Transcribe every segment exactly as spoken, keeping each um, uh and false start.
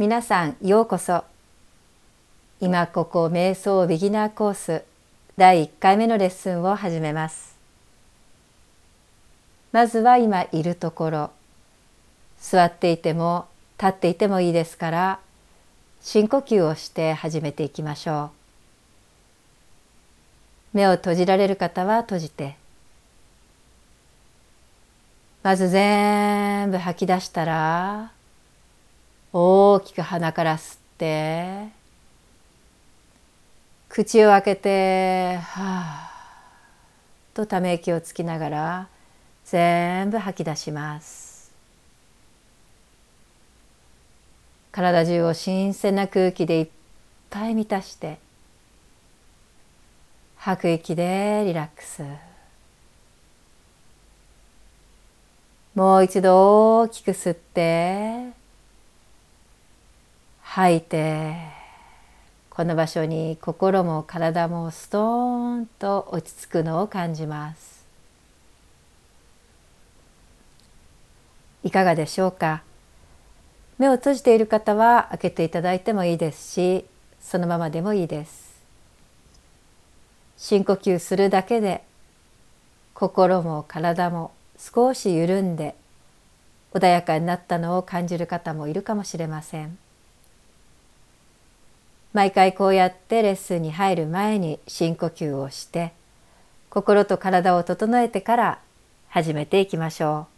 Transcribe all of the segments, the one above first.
皆さんようこそ。今ここ瞑想ビギナーコースだいいっかいめのレッスンを始めます。まずは今いるところ、座っていても立っていてもいいですから、深呼吸をして始めていきましょう。目を閉じられる方は閉じて、まず全部吐き出したら、大きく鼻から吸って、口を開けて、はぁとため息をつきながら全部吐き出します。体中を新鮮な空気でいっぱい満たして、吐く息でリラックス。もう一度大きく吸って、吐いて、この場所に心も体もストーンと落ち着くのを感じます。いかがでしょうか。目を閉じている方は開けていただいてもいいですし、そのままでもいいです。深呼吸するだけで心も体も少し緩んで穏やかになったのを感じる方もいるかもしれません。毎回こうやってレッスンに入る前に深呼吸をして心と体を整えてから始めていきましょ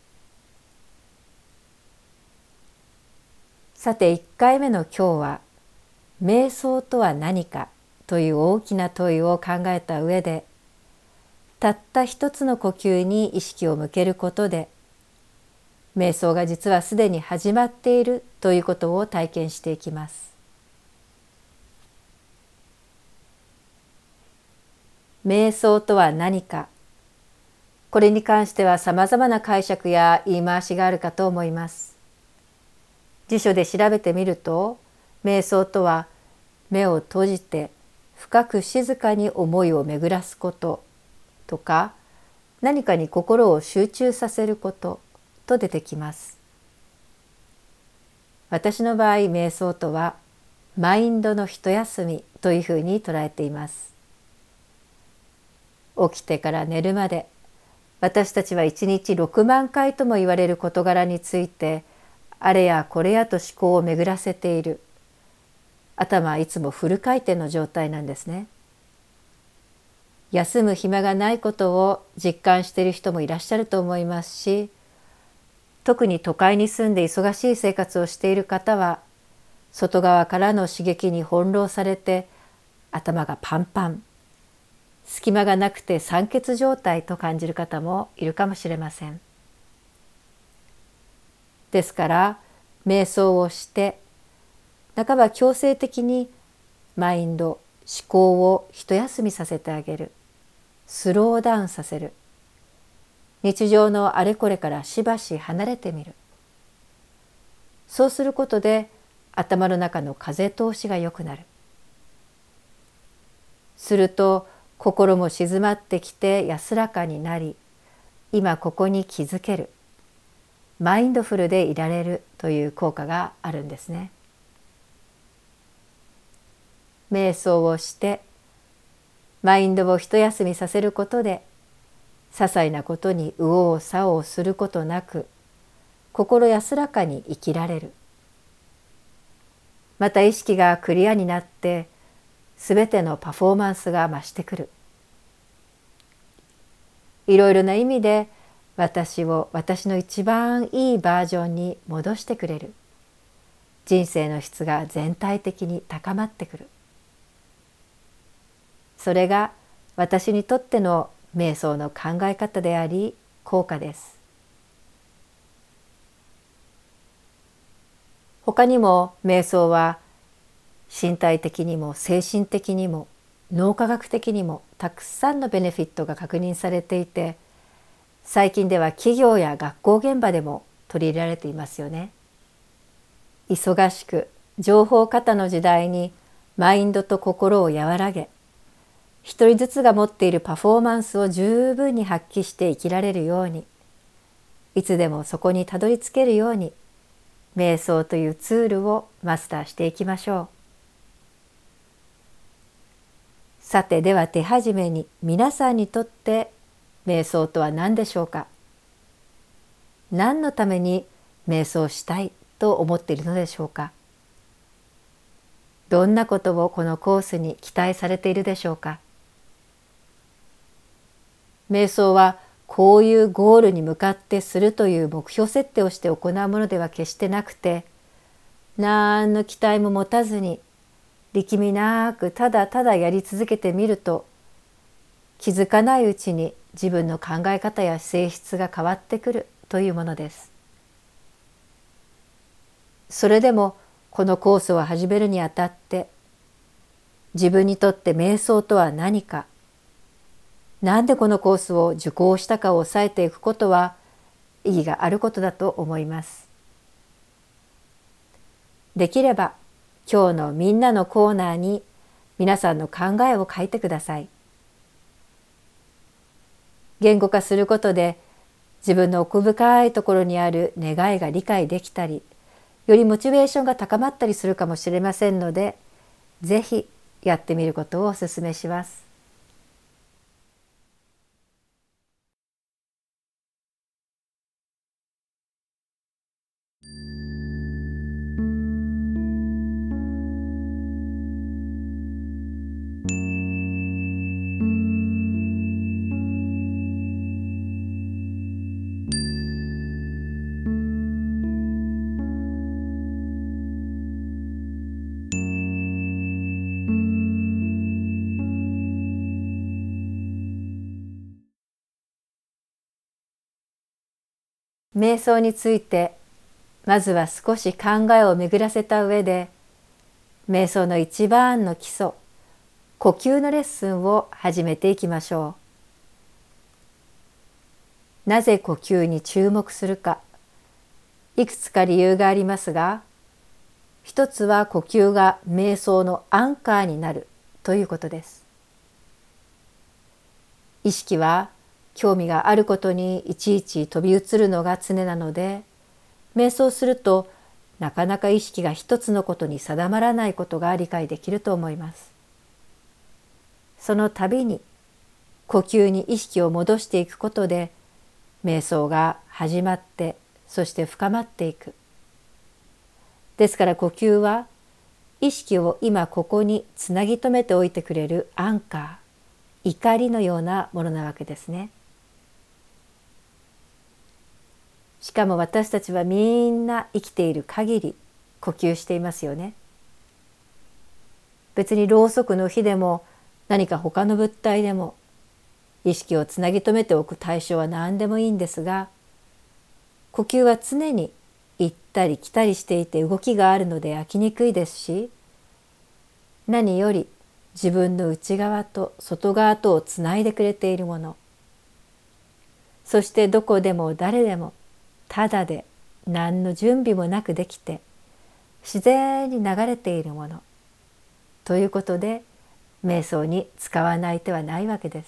う。さていっかいめの今日は瞑想とは何かという大きな問いを考えた上で、たった一つの呼吸に意識を向けることで瞑想が実はすでに始まっているということを体験していきます。瞑想とは何か、これに関してはさまざまな解釈や言い回しがあるかと思います。辞書で調べてみると、瞑想とは目を閉じて深く静かに思いを巡らすこととか、何かに心を集中させることと出てきます。私の場合、瞑想とはマインドの一休みというふうに捉えています。起きてから寝るまで、私たちはいちにちろくまんかいとも言われる事柄についてあれやこれやと思考を巡らせている。頭はいつもフル回転の状態なんですね。休む暇がないことを実感している人もいらっしゃると思いますし、特に都会に住んで忙しい生活をしている方は、外側からの刺激に翻弄されて頭がパンパン、隙間がなくて酸欠状態と感じる方もいるかもしれません。ですから瞑想をして半ば強制的にマインド、思考を一休みさせてあげる、スローダウンさせる、日常のあれこれからしばし離れてみる。そうすることで頭の中の風通しが良くなる。すると心も静まってきて安らかになり、今ここに気づける、マインドフルでいられるという効果があるんですね。瞑想をしてマインドを一休みさせることで、些細なことに右往左往することなく心安らかに生きられる。また意識がクリアになってすべてのパフォーマンスが増してくる。いろいろな意味で私を私の一番いいバージョンに戻してくれる。人生の質が全体的に高まってくる。それが私にとっての瞑想の考え方であり効果です。他にも瞑想は身体的にも精神的にも脳科学的にもたくさんのベネフィットが確認されていて、最近では企業や学校現場でも取り入れられていますよね。忙しく情報過多の時代にマインドと心を和らげ、一人ずつが持っているパフォーマンスを十分に発揮して生きられるように、いつでもそこにたどり着けるように、 瞑想というツールをマスターしていきましょう。さて、では手始めに皆さんにとって瞑想とは何でしょうか。何のために瞑想したいと思っているのでしょうか。どんなことをこのコースに期待されているでしょうか。瞑想はこういうゴールに向かってするという目標設定をして行うものでは決してなくて、何の期待も持たずに力みなくただただやり続けてみると、気づかないうちに自分の考え方や性質が変わってくるというものです。それでもこのコースを始めるにあたって、自分にとって瞑想とは何か、なんでこのコースを受講したかを抑えていくことは意義があることだと思います。できれば今日のみんなのコーナーに皆さんの考えを書いてください。言語化することで自分の奥深いところにある願いが理解できたり、よりモチベーションが高まったりするかもしれませんので、ぜひやってみることをお勧めします。瞑想についてまずは少し考えを巡らせた上で、瞑想の一番の基礎、呼吸のレッスンを始めていきましょう。なぜ呼吸に注目するか、いくつか理由がありますが、一つは呼吸が瞑想のアンカーになるということです。意識は興味があることにいちいち飛び移るのが常なので、瞑想するとなかなか意識が一つのことに定まらないことが理解できると思います。その度に呼吸に意識を戻していくことで、瞑想が始まってそして深まっていく。ですから呼吸は意識を今ここにつなぎ止めておいてくれるアンカー、怒りのようなものなわけですね。しかも私たちはみんな生きている限り呼吸していますよね。別にろうそくの火でも何か他の物体でも意識をつなぎ止めておく対象は何でもいいんですが、呼吸は常に行ったり来たりしていて動きがあるので飽きにくいですし、何より自分の内側と外側とをつないでくれているもの、そしてどこでも誰でもただで何の準備もなくできて自然に流れているものということで、瞑想に使わない手はないわけです。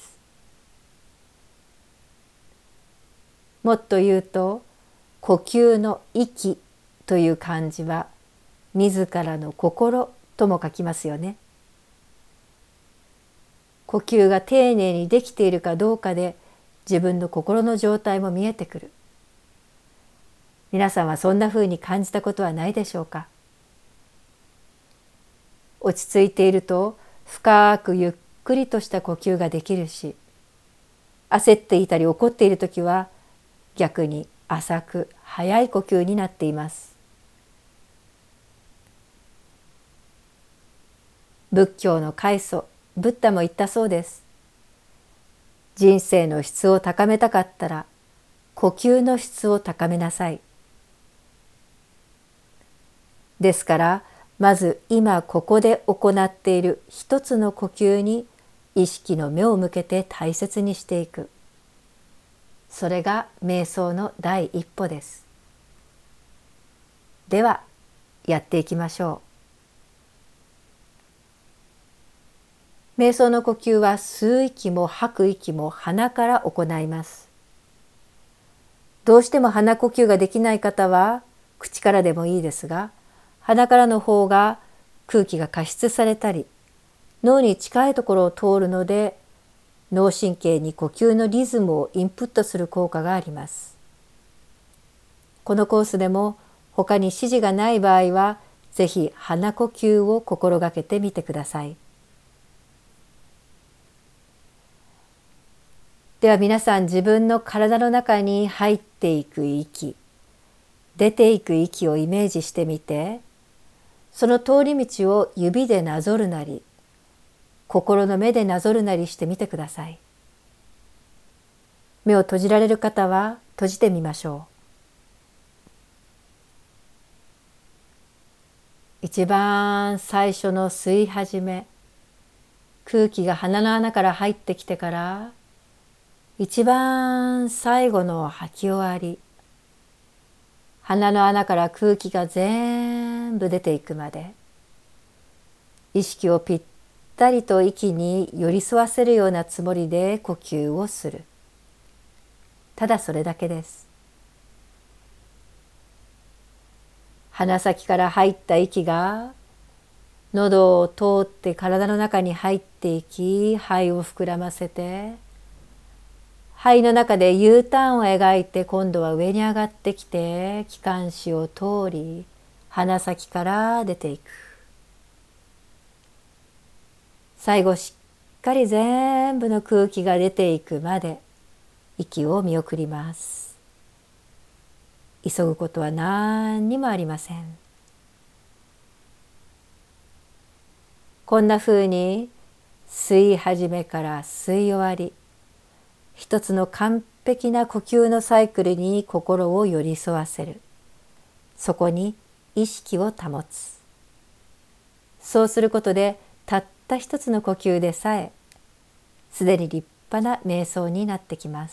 もっと言うと、呼吸の息という漢字は自らの心とも書きますよね。呼吸が丁寧にできているかどうかで自分の心の状態も見えてくる。皆さんはそんなふうに感じたことはないでしょうか。落ち着いていると深くゆっくりとした呼吸ができるし、焦っていたり怒っているときは逆に浅く速い呼吸になっています。仏教の開祖ブッダも言ったそうです。人生の質を高めたかったら呼吸の質を高めなさい。ですからまず今ここで行っている一つの呼吸に意識の目を向けて大切にしていく。それが瞑想の第一歩です。ではやっていきましょう。瞑想の呼吸は吸う息も吐く息も鼻から行います。どうしても鼻呼吸ができない方は口からでもいいですが、鼻からの方が空気が加湿されたり、脳に近いところを通るので、脳神経に呼吸のリズムをインプットする効果があります。このコースでも他に指示がない場合は、ぜひ鼻呼吸を心がけてみてください。では皆さん、自分の体の中に入っていく息、出ていく息をイメージしてみて、その通り道を指でなぞるなり、心の目でなぞるなりしてみてください。目を閉じられる方は閉じてみましょう。一番最初の吸い始め、空気が鼻の穴から入ってきてから、一番最後の吐き終わり、鼻の穴から空気が全部出ていくまで、意識をぴったりと息に寄り添わせるようなつもりで呼吸をする。ただそれだけです。鼻先から入った息が喉を通って体の中に入っていき、肺を膨らませて、肺の中で U ターンを描いて今度は上に上がってきて、気管支を通り鼻先から出ていく。最後しっかり全部の空気が出ていくまで息を見送ります。急ぐことは何にもありません。こんなふうに吸い始めから吸い終わり、一つの完璧な呼吸のサイクルに心を寄り添わせる。そこに意識を保つ。そうすることで、たった一つの呼吸でさえ、すでに立派な瞑想になってきます。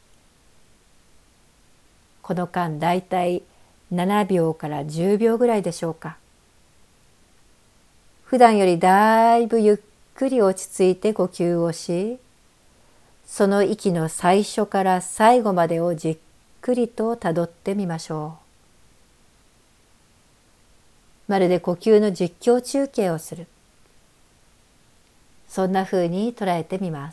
この間だいたいななびょうからじゅうびょうぐらいでしょうか。普段よりだいぶゆっくり落ち着いて呼吸をし、その息の最初から最後までをじっくりとたどってみましょう。まるで呼吸の実況中継をする。そんなふうに捉えてみます。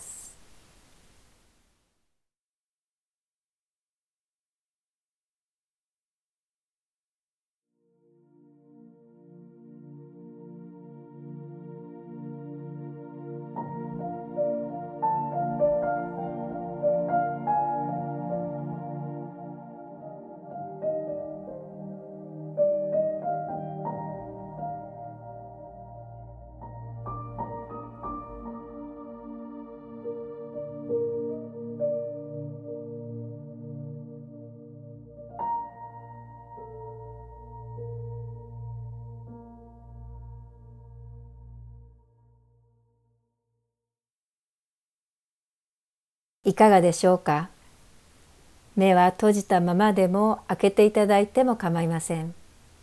いかがでしょうか。目は閉じたままでも開けていただいても構いません。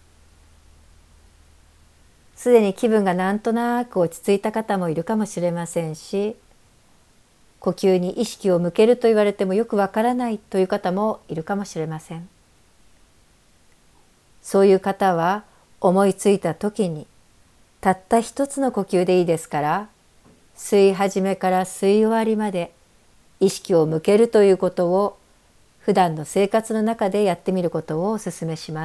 すでに気分がなんとなく落ち着いた方もいるかもしれませんし、呼吸に意識を向けると言われてもよくわからないという方もいるかもしれません。そういう方は思いついた時にたった一つの呼吸でいいですから、吸い始めから吸い終わりまで意識を向けるということを普段の生活の中でやってみることをお勧めします。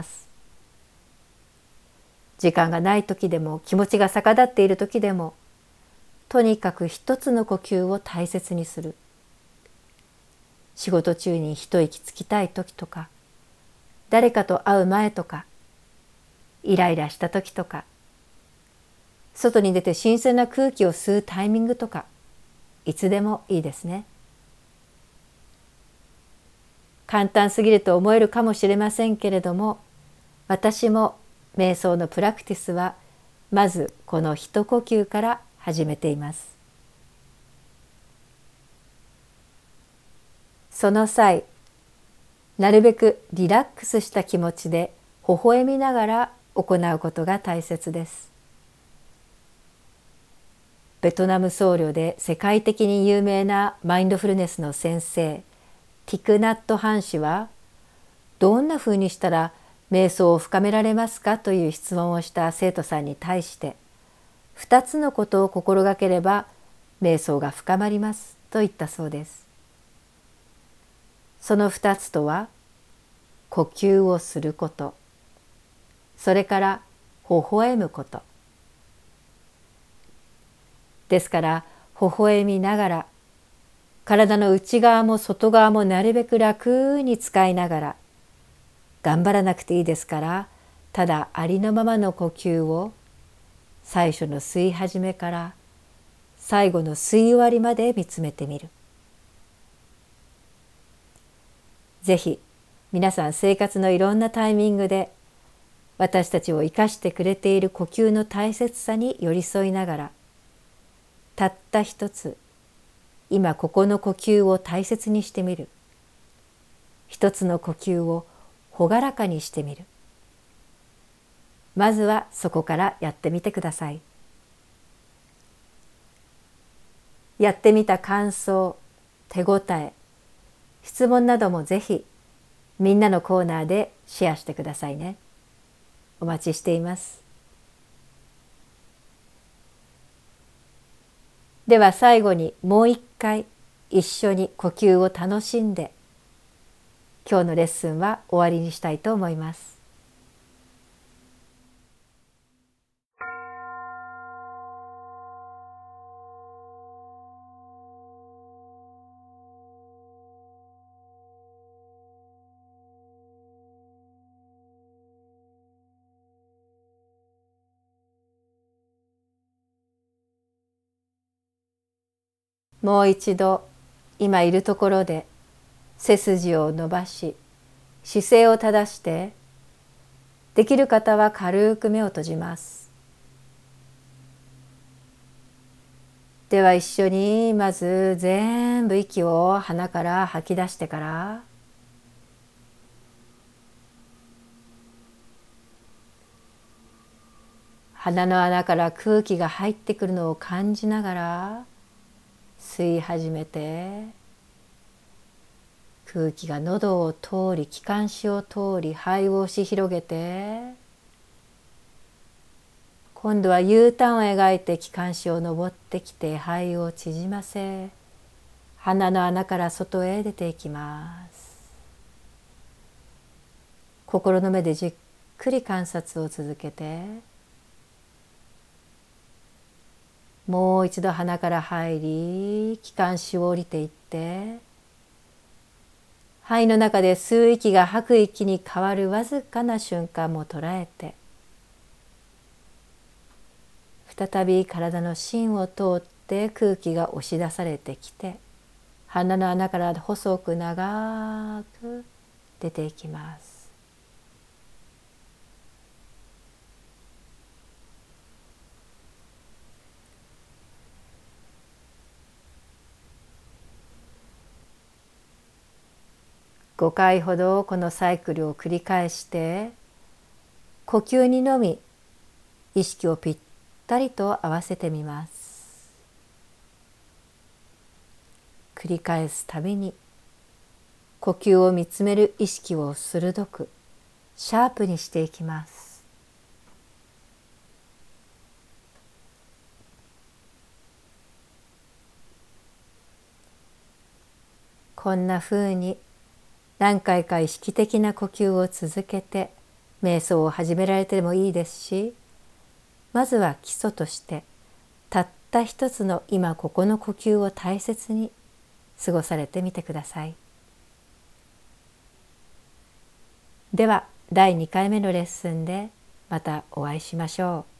時間がない時でも、気持ちが逆立っている時でも、とにかく一つの呼吸を大切にする。仕事中に一息つきたい時とか、誰かと会う前とか、イライラした時とか、外に出て新鮮な空気を吸うタイミングとか、いつでもいいですね。簡単すぎると思えるかもしれませんけれども、私も瞑想のプラクティスはまずこの一呼吸から始めています。その際、なるべくリラックスした気持ちで微笑みながら行うことが大切です。ベトナム僧侶で世界的に有名なマインドフルネスの先生、ティクナット・ハン氏は、どんなふうにしたら瞑想を深められますかという質問をした生徒さんに対してふたつのことを心がければ瞑想が深まりますと言ったそうです。そのふたつとは呼吸をすること、それから微笑むこと。ですから微笑みながら体の内側も外側もなるべく楽に使いながら、頑張らなくていいですから、ただありのままの呼吸を最初の吸い始めから最後の吸い終わりまで見つめてみる。ぜひ皆さん生活のいろんなタイミングで私たちを生かしてくれている呼吸の大切さに寄り添いながら、たった一つ今ここの呼吸を大切にしてみる。一つの呼吸を朗らかにしてみる。まずはそこからやってみてください。やってみた感想、手応え、質問などもぜひみんなのコーナーでシェアしてくださいね。お待ちしています。では最後にもう一回一緒に呼吸を楽しんで今日のレッスンは終わりにしたいと思います。もう一度今いるところで背筋を伸ばし姿勢を正して、できる方は軽く目を閉じます。では一緒にまず全部息を鼻から吐き出してから、鼻の穴から空気が入ってくるのを感じながら吸い始めて、空気が喉を通り気管支を通り肺を押し広げて、今度は U ターンを描いて気管支を上ってきて肺を縮ませ、鼻の穴から外へ出ていきます。心の目でじっくり観察を続けて、もう一度鼻から入り気管支を降りていって、肺の中で吸う息が吐く息に変わるわずかな瞬間も捉えて、再び体の芯を通って空気が押し出されてきて、鼻の穴から細く長く出ていきます。ごかいほどこのサイクルを繰り返して、呼吸にのみ意識をぴったりと合わせてみます。繰り返すたびに呼吸を見つめる意識を鋭くシャープにしていきます。こんなふうに何回か意識的な呼吸を続けて瞑想を始められてもいいですし、まずは基礎としてたった一つの今ここの呼吸を大切に過ごされてみてください。ではだいにかいめのレッスンでまたお会いしましょう。